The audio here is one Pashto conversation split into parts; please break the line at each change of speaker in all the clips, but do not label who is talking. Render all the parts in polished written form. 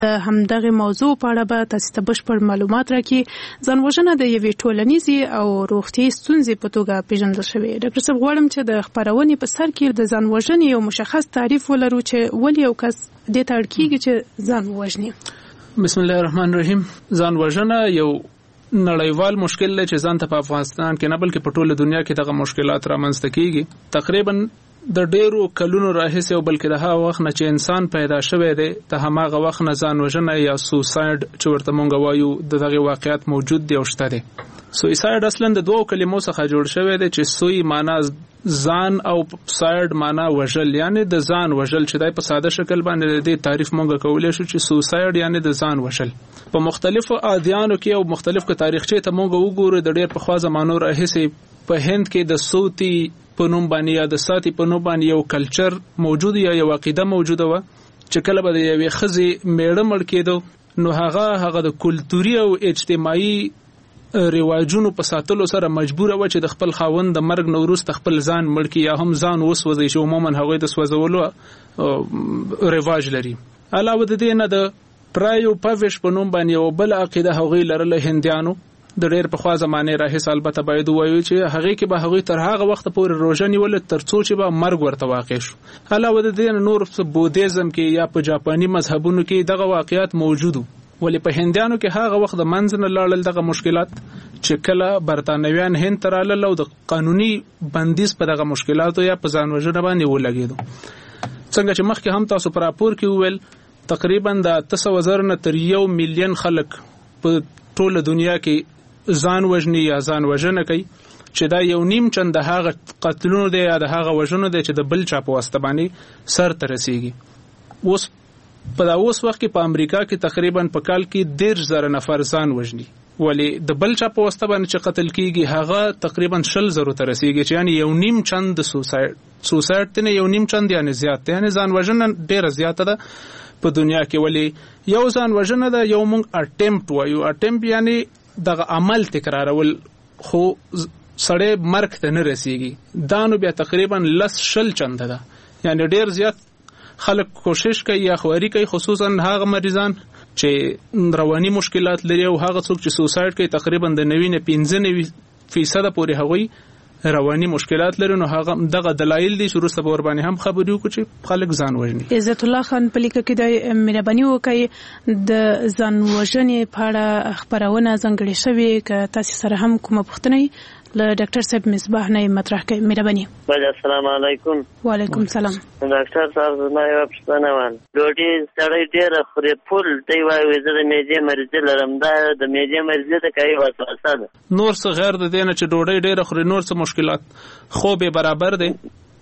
همدغه موضوع په اړه به تاسو ته بشپړ معلومات راکړي. ځانوژنه د یوې ټولنیزې او روغتیایي ستونزې په توګه پیژندل شوې. ډاکټر صاحب غواړم چې د خپرونې په سر کې د ځانوژنې یو مشخص تعریف ولرو چې ولې یو کس دې ته اړ کېږي چې ځان ووژني.
بسم الله الرحمن الرحیم. ځانوژنه یو نړیوال مشکل دی چې ځان ته په افغانستان کې نه بلکې په ټوله دنیا کې دغه مشکلات رامنځته کېږي. تقریبا د ډیرو کلونو راهیسې او بلکې د هغه وخت نه چې انسان پیدا شوی دی ته هماغه وخت نه ځانوژنه یا سوساید چې ورته مونږ وایو دغه واقعیت موجود دی او شته دی. سوساید اصلا د دوو کلمو څخه جوړ شوی دی چې سوی معنا ځان او ساید معنا وژل، یعنی د ځان وژل چې دای په ساده شکل باندې د دې تعریف مونږ کولای شو چې سوساید یعنی د ځان وژل. په مختلفو ادیانو کې او مختلفو تاریخچې ته مونږ وګورو د ډیر پخوا زمانو راهیسې په هند کې د صوتی په نوم باندې یا د ساتي په نوم باندې یو کلچر موجود یا یو عقیده موجوده و چې کله به د یوې ښځې میړه مړ کېدو نو هغه د کلتوري او اجتماعي رواجونو په ساتلو سره مجبور و چې د خپل خاوند د مرګ نه وروسته خپل ځان مړ کړي یا هم ځان وسوځي چې عموما هغوی د سوځولو رواج لري. علاوه د دې نه د پرایو پاویش په نوم باندې یو بل عقیده هغوی لرله هندیانو د ډېر پخوا زمانه راهیسې. البته باید ووایو چې هغه کې به هغوی تر هغه وخت پورې روژه نیول تر څو چې به مرګ ورته واقع شو. علاوه د دې نور بودیزم کې یا په جاپاني مذهبونو کې دغه واقعیت موجودو، ولې په هندیانو کې هغه وخت د منځ نه لاړل دغه مشکلات چې کله برتانویان هند ته رالل او د قانوني بندیز په دغه مشکلاتو یا په ځانوژنه باندې ولګېدو. څنګه چې مخکې هم تاسو په راپور کې وویل تقریبا د 800,000 نه تر 1 ملیون خلک په ټوله دنیا کې ځان وژني یا ځان وژنه کوي چې دا یو نیم چند د هغه قتلونو دی یا د هغه وژنو دی چې د بل چا په واسطه باندې سر ته رسیږي. اوس په دا اوس وخت کې په امریکا کې تقریبا په کال کې 10,000 نفر ځان وژني، ولې د بل چا په واسطه باندې چې قتل کیږي هغه تقریبا 20,000 ته رسیږي چې یعنی یو نیم چند د سوساید ته یو نیم چند یعنی زیات، یعنی ځان وژنه ډیره زیاته ده په دنیا کې. ولې یو ځان وژنه ده یو مونږ اټمپټ وایو، اټمپټ یعنی دغه عمل تکرارول خو سړی مرګ ته نه رسیږي. دا نو بیا تقریبا 10 چنده ده، یعنی ډیر زیات خلک کوشش کوي یا خواري کوي، خصوصا هغه مریضان چې رواني مشکلات لري او هغه څوک چې سوساید کوي تقریبا د 95% پورې هغوی رواني مشکلات لري. نو هغه دغه دلایل دي چې وروسته به ور باندې هم خبرې وکړو چې خلک ځان وژني.
عزت الله خان په لیکه کې د مهرباني وکړئ د ځان وژنې په اړه خپرونه ځانګړې شوې که تاسو سره هم کومه پوښتنه له ډاکټر صاحب مصباح نه مطرح کړئ. مهرباني.
السلام علیکم.
وعلیکم السلام.
ډاکټر صاحب زما یو پوښتنه وه. ډوډۍ سړی ډېره خوري پول دی وایي زه د معدې مریضي لرم، دا د معدې مریضي د کوي وسوسه ده.
نور څه غیر د دې نه چې ډوډۍ ډېره خوري نور څه مشکلات خوب برابر دی؟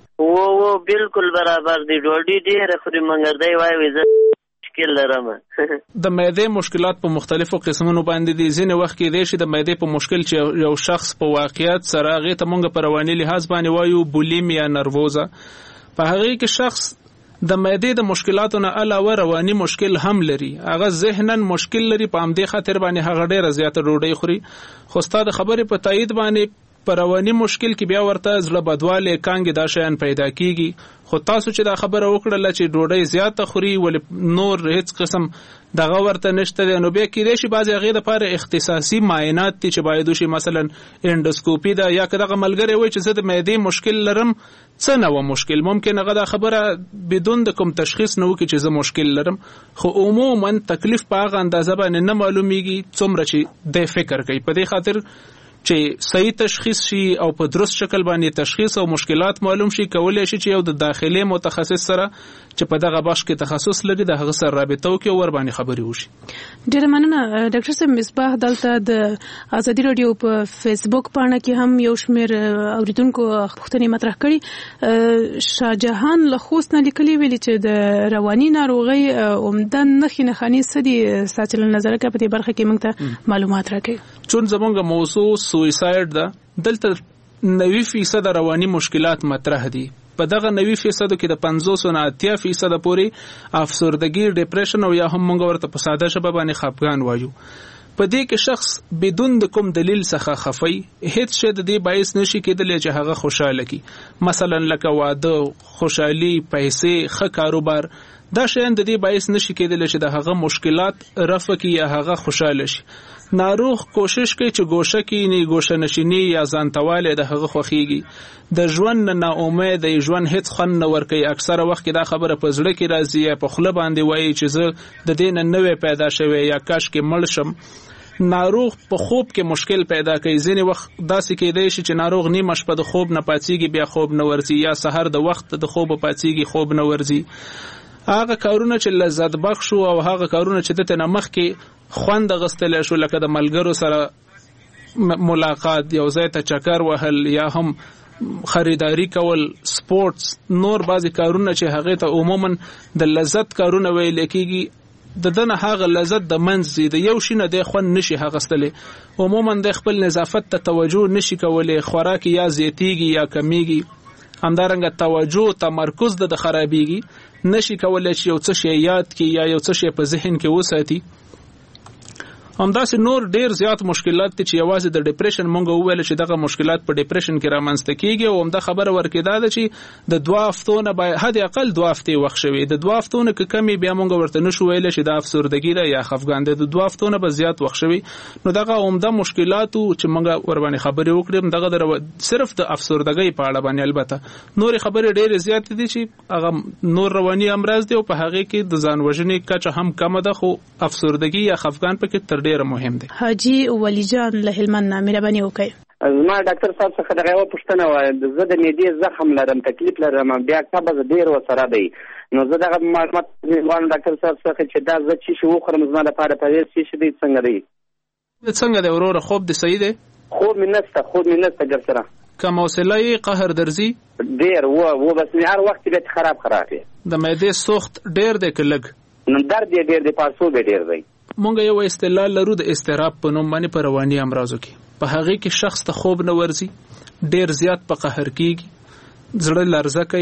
و بالکل برابر دی، ډوډۍ ډېره خوري مګر دی وایي زه مشکل لرم.
د معدې مشکلات په مختلفو قسمونو باندې دي. ځینې وخت کې دی چې د معدې په مشکل چې یو شخص په واقعیت سره هغې ته مونږ په رواني لحاظ باندې وایو بولیمیا نرووزا، په هغې کې شخص د معدې د مشکلاتو نه علاوه رواني مشکل هم لري، هغه ذهنن مشکل لري، په همدې خاطر باندې هغه ډېره زیاته ډوډۍ خوري. خو ستا د خبرې په تایید باندې په رواني مشکل کې بیا ورته زړه بدوالی کانګې دا شیان پیدا کیږي. خو تاسو چې دا خبره وکړله چې ډوډۍ زیاته خوري ولې نور هیڅ قسم دغه ورته نشته دی، نو بیا کیدای شي بعضې هغې دپاره اختصاصي معاینات دي چې باید وشي، مثلا انډوسکوپي ده، یا که دغه ملګری وایي چې زه د معدې مشکل لرم څه نه و مشکل، ممکن هغه دا خبره بدون د کوم تشخیص نه وکړي چې زه مشکل لرم، خو عموما تکلیف په هغه اندازه باندې نه معلومیږي څومره چې دی فکر کوي. په دې خاطر چې صحیح تشخیص شي او په درست شکل باندې تشخیص او مشکلات معلوم شي، کولای شي چې یو د داخلي متخصص سره چې په دغه بخش کې تخصص لري د هغه سره رابطه وکړي او ور باندې خبرې وشي.
ډېره مننه ډاکټر صاحب مصباح. دلته د ازادي راډیو په فیسبوک پاڼه کې هم یو شمېر اوریدونکو پوښتنې مطرح کړي. شاهجهان له خوست نه لیکلي ویلي چې د رواني ناروغۍ عمده نښې نښانې څه دي؟ ستاسو له نظره په دې برخه کې موږ ته معلومات راکړئ. چون
زموږ موضوع سویساید ده، دلته 90% رواني مشکلات مطرح دي. په دغه 90% کې د 50 نه 80% پورې افسردګي، ډیپریشن او یا هم موږ ورته په ساده ژبه باندې خفګان وایو. په دې کې شخص بدون د کوم دلیل څخه خفي، هیڅ شی د دې باعث نشي کېدلی چې هغه خوشاله کی، مثلا لکه واده، خوشحالي، پیسې، ښه کاروبار، دا شیان د دې باعث نشي کېدلی چې د هغه مشکلات رفع کړي یا هغه خوشاله شي. ناروغ کوشش کوي چې ګوشه کېني، ګوشه نشیني یا ځانتوالی د هغه خوښیږي. د ژوند نه امید د ژوند هیڅ خوند نه ورکوي. اکثره وخت کې دا خبره په زړه کې راځي یا په خوله باندې وایي چې زه د دې نه نوی پیدا شوی یا کاش کې مړ شم. ناروغ په خوب کې مشکل پیدا کوي. ځینې وخت داسې کېدای شي چې ناروغ نیمه شپه د خوب نه پاڅېږي بیا خوب نه ورځي، یا سحر د وخت د خوب پاڅېږي خوب نه ورځي. هغه کارونه چې لذت بخش او هغه کارونه چې دته نمخ کې خوند غستل شو، لکه د ملګرو سره ملاقات، یو ځای ته چکر وهل، یا هم خریداری کول، سپورتس، نور بعضی کارونه چې هغه ته عموما د لذت کارونه ویل کېږي، د دنه هغه لذت د منځ د یو شینه د خوند نشي هغستلې. عموما د خپل نظافت ته توجه نشي کولای، خوراک یا زیاتیږي یا کمیږي، همدارنګه توجه تمرکز د خرابېږي، نشي کولای چې یو څه شی یاد کی یا یو څه شی په ذهن کې وساتي. همداسې نور ډیر زیات مشکلات دي چې یوازې د ډیپریشن مونږ وویل چې دغه مشکلات په ډیپریشن کې رامنځته کیږي، او همدا خبره ورکېده ده چې د 2 هفتو نه باید حد اقل 2 هفتې وخت شوي. د 2 هفتو نه کمی بیا مونږ ورته نشو ویل چې د افسردګي ده یا خفګان ده. د 2 هفتو نه به زیات وخت شوي. نو دغه عمده مشکلاتو چې مونږ ور باندې خبرې وکړم دغه صرف د افسردګۍ په اړه باندې، البته نور خبرې ډېرې زیات دي چې هغه نور رواني امراض دي او په هغه کې د ځان وژنې کچه هم کم ده، خو افسردګي یا خفګان پکې تر ډیره مهم دی.
حاجی ولی جان له هلمند مهرباني وکړئ.
زما ډاکټر صاحب څخه دغه یو پوښتنه وه، زه د معدې زخم لرم، تکلیف لرم، بیا قبض ډېر ورسره دی. نو زه دغه معلومات غواړم ډاکټر صاحب څخه چې دا زه څه شی وخورم زما لپاره پرهیز څه دی، څنګه دی؟
څنګه دی وروره؟ خوب دی صحیح دی؟
خوب مې نسته ګر سره.
کم حوصله یې؟ قهر درځي؟
ډېر و بس مې هر وخت بیا خراب دی. د
معدې سوخت ډېر دی که لږ؟
نو درد یې ډېر دی، پړسوب یې ډېر دی.
مونږ یو اصطلاح لرو د اضطراب په نوم باندې په رواني امراضو کې. په هغه کې شخص ته خوب نه ورځي، ډیر زیات په قهر کېږي، زړه لرزه کوي،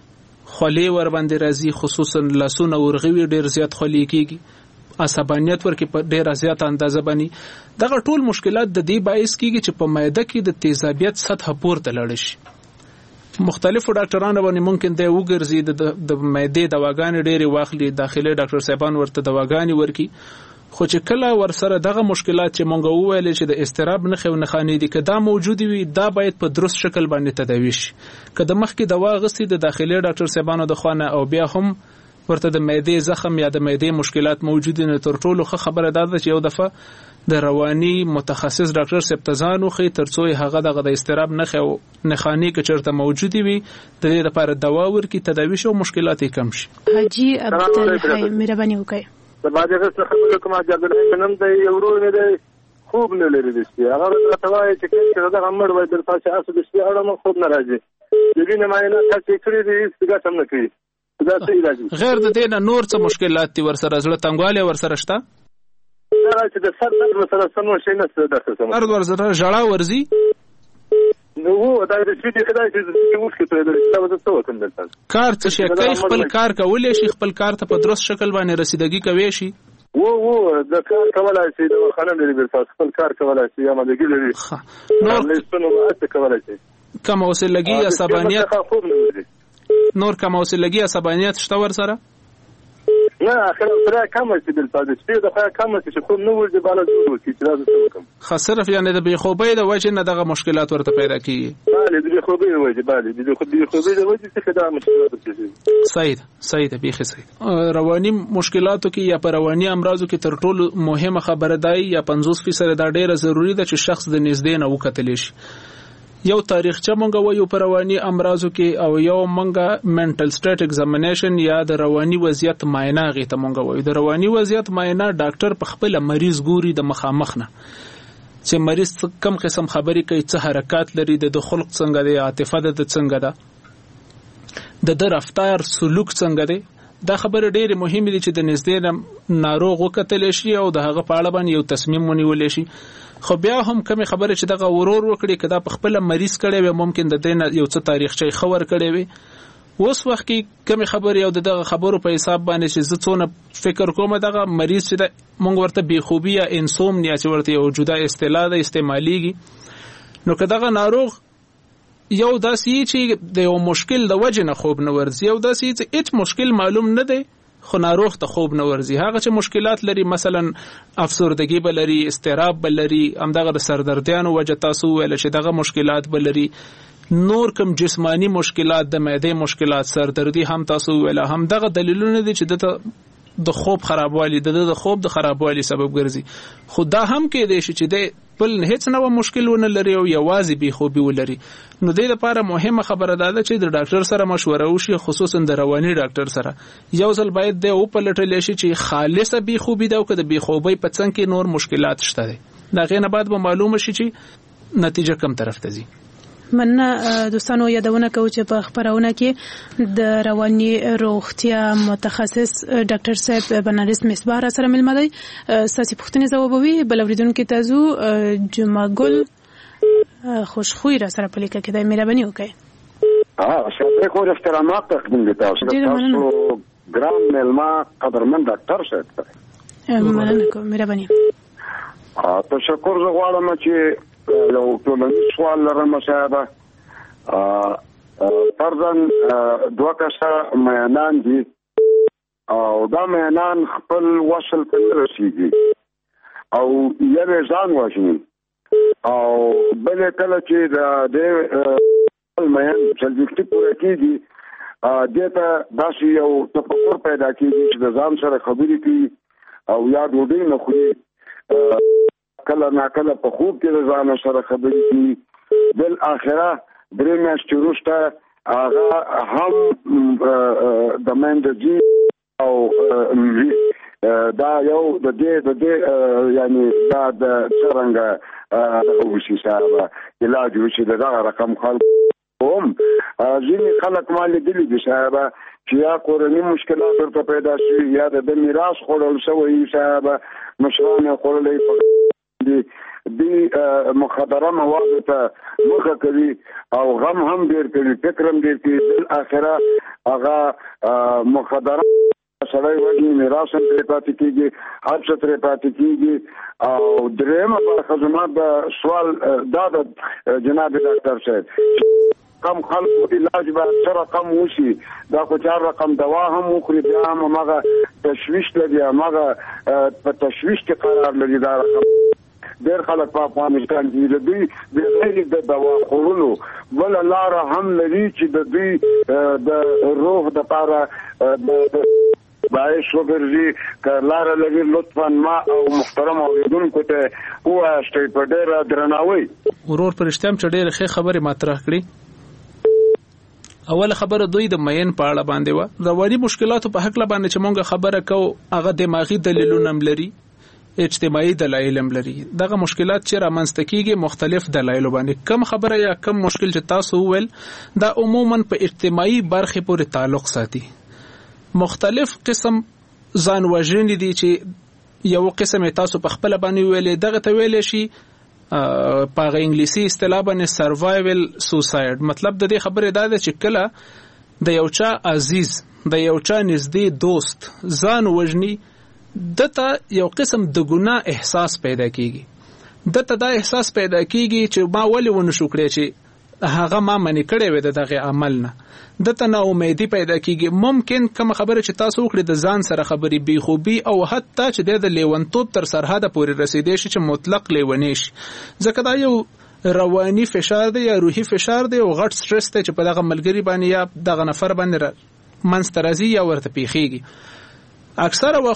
خولې ور باندې راځي، خصوصا لاسونه ورغوي ډیر زیات خولې کېږي، عصبانیت ورکې په ډیره زیات اندازه باندې. دغه ټول مشکلات د دې باعث کېږي چې په معده کې د تیزابیت سطح پورته لاړ شي. مختلفو ډاکټرانو باندې ممکن دی وګرځي د معدې دواګانې ډېرې واخلي، داخلي ډاکټر صاحبان ورته دواګانې ورکي، خو چې کله ورسره دغه مشکلات چې مونږ وویل چې د اضطراب نښې او نښانې دي که دا موجود وي، دا باید په درست شکل باندې تداوي شي. که د مخکې دوا غسي د داخلي ډاکټر صاحبانو د خوا نه او بیا هم ورته د معدې زخم یا د معدې مشکلات موجود نه، تر ټولو ښه خبره دا ده چې یو دفعه د رواني متخصص ډاکټر صاحب ته ځان وښي، ترڅو هغه دغه د اضطراب نښې او نښانې که چېرته موجودې وي د دې لپاره دوا ورکړي، تداوي شي او مشکلات یې کم شي.
حاجي عبدالحی مهرباني وکړئ.
د باندې څه خبره کوم حاجي عبدالحی نن د یو ورور مې دی خوب نه لري د شپې، هغه راته وایي چې کله دغه مړ وای درته چې اسو د شپې اړه خوب نه راځي، د وینې معاینه تاسو کړی دی څنګه سم نه کوي، دا څه علاج؟ غیر
د دې نه نور څه مشکلات دي ورسره؟ زړه تنګوالی ورسره شته؟
دا چې د سر درد ورسره سم شي نه څه درته سم
درد ورسره ژړا ورځي؟
نو دا د شپې خدای چې وښکې ته د څه وکم دلته
کار څه شي کوي، خپل کار کولی شي، خپل کار ته په درست شکل باندې رسیدګي کوي شي،
د کار کولای شي، د خانه لري بل خپل کار کولای شي، یا مدګي لري نور لسنو ماته کولای شي.
کم حوصلګي، عصبانیت، نور کم حوصلګي عصبانیت شته ورسره؟
نه اخر سره کم شي دلته د شپې د خا کم شي خو نو ورته بالا جوړ کی چې راځي څه وکم.
خسرف یعنی د بی خوبۍ د وجه نه دغه مشکلات ورته پیدا کیږي.
بله د بی خوبۍ د وجه، بله د خوبۍ د وجه څخه دا مشکلات
کیږي. صحیح بیخي صحیح. رواني مشکلاتو کې یا په رواني امراضو کې تر ټولو مهمه خبره دی یا 50% دا ډیره ضروری ده چې شخص د نږدې نه وکتل شي. یو تاریخچه مونږ وایو په رواني امراضو کې، او یو مونږه منټل سټیټ ایگزامینیشن یا د رواني وضعیت معاینه غي ته مونږ وایو. د رواني وضعیت معاینه ډاکټر په خپل مریض ګوري د مخامخ نه چې مریض کم قسم خبرې کوي، څه حرکات لري، د خلق څنګه دی، عاطفه د څنګه ده، د رفتار سلوک څنګه دی. دا خبره ډېره مهمه دي چې د نږدې ناروغ وکتل شي او د هغه په اړه باندې یو تصمیم ونیول شي. خو بیا هم کومه خبره چې دغه ورور وکړي کدا په خپل مریض کړي و ممکن د دین یو څه تاریخچه خبر کړي وي. اوس وخت کې کومه خبره یو دغه خبرو په حساب باندې چې زڅونه فکر کوم دغه مریض چې مونږ ورته بیخوبی یا انسومنیا چې ورته یو جدا اصطلاح ده استعماليږي. نو کداغه ناروغ یو داسې چې د یو مشکل د وجه نه خوب نه ورځي، یو داسې چې هیڅ مشکل معلوم نه دی خو ناروغ ته خوب نه ورځي. هغه چې مشکلات لري مثلا افسردګي بلري، استراب بلري، همدغه د سردردیانو وجه تاسو ویل چې دغه مشکلات بلري، نور کوم جسمانی مشکلات د معدې مشکلات، سردردي هم تاسو ویل، هم دغه دلیلونه دي چې د خوب خرابوالی د خوب د خرابوالی سبب ګرځي. خو دا هم کې دی چې د بل هیڅ نو مشکل ونه لري او یوازې به خوبي ولري. نو د دې لپاره مهمه خبره ده چې د ډاکټر سره مشوره وشي، خصوصا د رواني ډاکټر سره. یو ځل باید د او په لټل شي چې خالصه به خوبي ده او که د به خوبي په څنګ کې نور مشکلات شته دي. دا غینه بعد به معلومه شي چې نتیجه کم طرف ته ځي.
مننه دوستانو، یادونه کوم چې په خبرونه کې د رواني روغتیا متخصص ډاکټر صاحب بنارس مصباح را سره ملمه دی. ساسي پوښتنې ځوابوي. بل اوریدونکو تاسو جمعه ګل خوشخوئی را سره پلیکه کې د مهرباني وکړئ.
شاته کو احترامات تقدیم دي تاسو ګرام ملما قدرمن ډاکټر صاحب.
مننه کوم، مهرباني.
تشکر غواړم چې یو ټولنیز سوال لرم صاحب. فرضاً دوه کسه میانان دي او دا میانان خپل وصل ته نه رسیږي او یو ځان وژني او بل کله چې د میان څلوېښتي پوره کېږي دې ته داسې یو تفکر پیدا کېږي چې د ځان سره خبرې کوي او یا ډوډۍ نه خوري، کله ناکله په خوب کې د ځان سره خبرې کوي. بل آخره درې میاشتې وروسته هغه هم د مندجي او دا یو د دې یعنی دا د څرنګه وشي صاحب علاج وشي دغه رقم خلک هم ځینې خلک ما لیدلي دي صاحب چې یا کورني مشکلات ورته پیدا شي یا د میراث خوړل شوی صاحب، مشران یې خوړلی دی مخدره مواد ته مخه کوي او غم هم ډیر کوي، فکر هم ډیر کوي. بل آخره هغه مخدره سړی وایي میراث هم ترې پاتې کېږي، هر څه ترې پاتې کېږي. او درېیمه برخه زما د سوال دا د جناب ډاکټر صاحب کم خلکو علاج به څه رقم وشي، دا خو 4 رقم دوا هم وخوري بیا هم هماغه تشویش لري، هماغه په تشویش کې قرار لري. دا رقم ډېر خلک په افغانستان کې د دوی بغیر د دوا خورلو بل لاره هم لري چې د دوی د روح د لپاره باعث وګرځي. که لاره لري لطفا ما او محترم اوریدونکو ته ووایاستئ په ډېره درناوي.
ورور پر اشتام چې ډېرې ښې خبرې مطرح کړي. اوله خبره دوی د مین په اړه باندې و، رواني مشکلاتو په حق باندې چې مونږ خبره کوو هغه دماغي دلیلونه هم لري، اجتماعي دلایل هم لري. دغه مشکلات چې رامنځته کیږي مختلف دلایل باندې. کم خبره یا کم مشکل چې تاسو وویل دا عموما په اجتماعي برخه پورې تعلق ساتي. مختلف قسم ځان وژنې دي چې یو قسم تاسو په خپل باندې ویلې، دغه ته ویلې شي په انګلیسي اصطلاح باندې سروایول سوساید. مطلب د دې خبره دا ده چې کله د یو چا عزیز، د یو چا نږدې دوست ځان وژني، دته یو قسم د ګناه احساس پیدا کیږي. دته دا احساس پیدا کیږي چې ما ولې ونه شو کړی چې هغه ما منې کړی وي د دغه عمل نه. دته نا امیدي پیدا کیږي. ممکن کوم خبره چې تاسو وکړي د ځان سره خبرې بی خوبي او حتی چې د لیونتوب تر سرحده پورې رسیدي شي چې مطلق لیونی شي. ځکه دا یو رواني فشار دی یا روحي فشار دی او غټ سټرس دی چې په دغه ملګری باندې یا دغه نفر باندې منځته راځي یا ورته پیښیږي. اکثره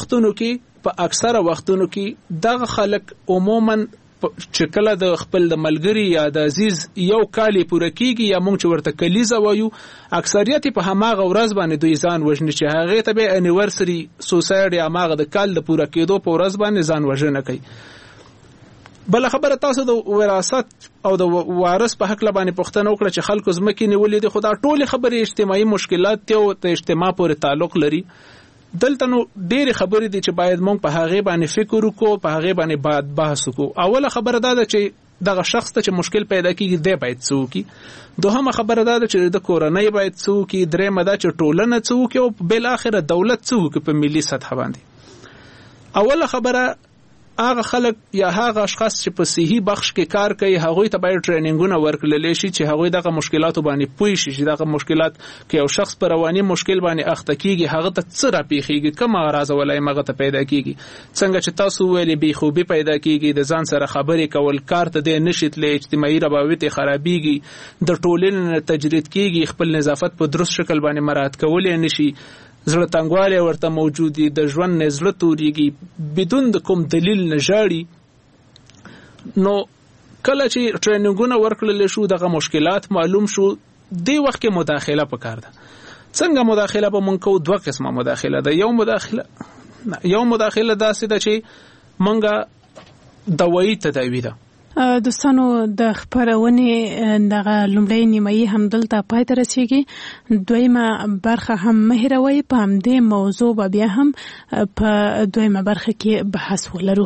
وختونو کې دغه خلک عموما چې کله د خپل د ملګری یا د عزیز یو کال پوره کیږي یا مونږ چې ورته کلیزه وایو، اکثریت په هماغه ورځ باندې دوی ځان وژني چې هغه ته به انیورسری سوساید یا هغه د کال د پوره کېدو په ورځ باندې ځان وژنه کوي. بل خبره تاسو د وراثت او د وارث په حق باندې پوښتنه وکړه چې خلکو زمکې نیولې دي، خو دا ټول خبرې اجتماعي مشکلات ته او د اجتماع پورې تعلق لري. دلته نو ډېر خبرې دي چې باید مونږ په هغه باندې فکر وکړو، په هغه باندې باید بحث وکړو. اوله خبره دا ده چې دغه شخص ته چې مشکل پیدا کیږي دی باید څه وکړي. دوهمه خبره دا ده چې د کورنۍ باید څه وکړي. دریمه دا چې ټولنه څه وکړي او بل اخر دولت څه وکړي په ملي سطح باندې. اوله خبره هغه خلک یا هغه اشخاص چې په صحي بخش کې کار کوي هغوی ته باید ټریننګونه ورکړل شي چې هغوی دغه مشکلاتو باندې پوه شي چې دغه مشکلات کې یو شخص پر رواني مشکل باندې اخته کیږي هغه ته څه راپېښیږي کوم اعراض ولای مغه ته پیدا کیږي څنګه چې تاسو ویلې بې خوبي پیدا کیږي د ځان سره خبرې کول کار ته د نشیتلې اجتماعي روابط خرابېږي د ټولنې تجرید کیږي خپل نظافت په درست شکل باندې مراعات کول نشي زړه تنګوالی ورته موجود دي د ژوند نه زړه تورېږي بدون د کوم دلیل نه ژاړي نو کله چې ټریننګونه ورکړل شو دغه مشکلات معلوم شو دی وخت کې مداخله پکار ده څنګه مداخله به مونږ کو دوه قسمه مداخله ده یو مداخله داسې ده چې مونږه دوايي تداوی ده
دوستانو د خبرونه دغه لومړی نیمایي هم دلته پای ته رسیږي دویمه برخه هم مهروي په همدې موضوع بیا هم په دویمه برخه کې بحث ولرو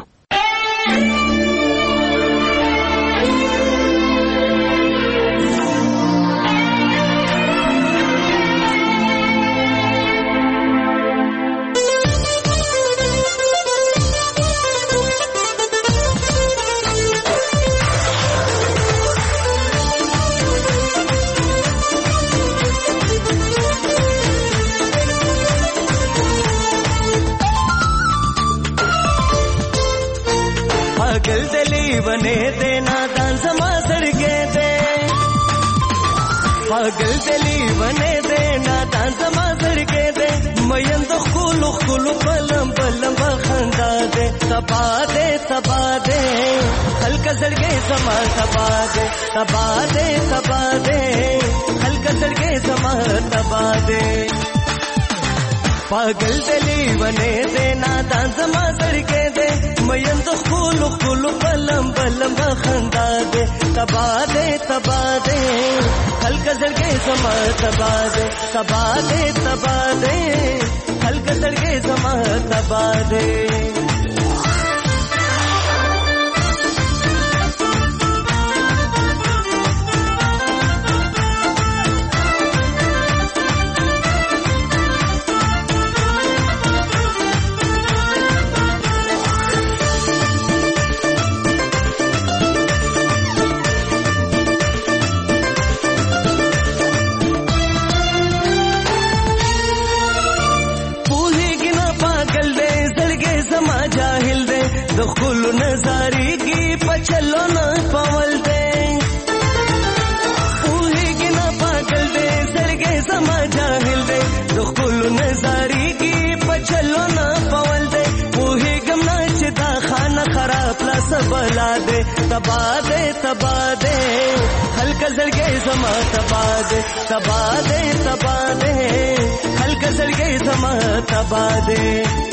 पागल दली बने दे नादान समा सड़के दे पागल दली बने दे नादान समा सड़के दे मयन तो खुलु खुलु पलम पलम बखंदा दे तबा दे हल्का सड़के समा तबा दे हल्का सड़के समा तबा दे पागल दली बने दे नादान समा सड़के दे मयन तो खुलु खुलु पलम पलम बखंदा दे तबा दे हल्का सड़के समा तबा दे हल्का सड़के समा तबा दे दखुल नजारी की पचलो न पवल दे पूही की न पागल दे सरगे समा जाहिल दे दखुल नजारी की पचलो न पवल दे पूही गमना चिता खाना खराब ला सबला दे तबा दे हल्का सरगे समा तबा दे हल्का सरगे समा तबा दे